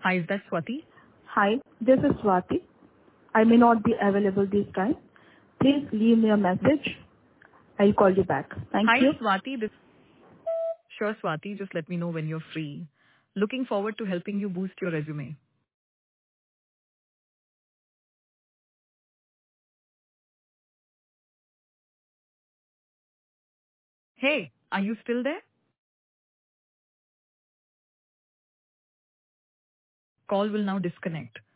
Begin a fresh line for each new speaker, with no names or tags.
Hi, is that Swati?
Hi, this is Swati. I may not be available this time. Please leave me a message. I'll call you back. Thank
Hi,
you.
Swati. Sure, Swati. Just let me know when you're free. Looking forward to helping you boost your resume. Hey, are you still there? Call will now disconnect.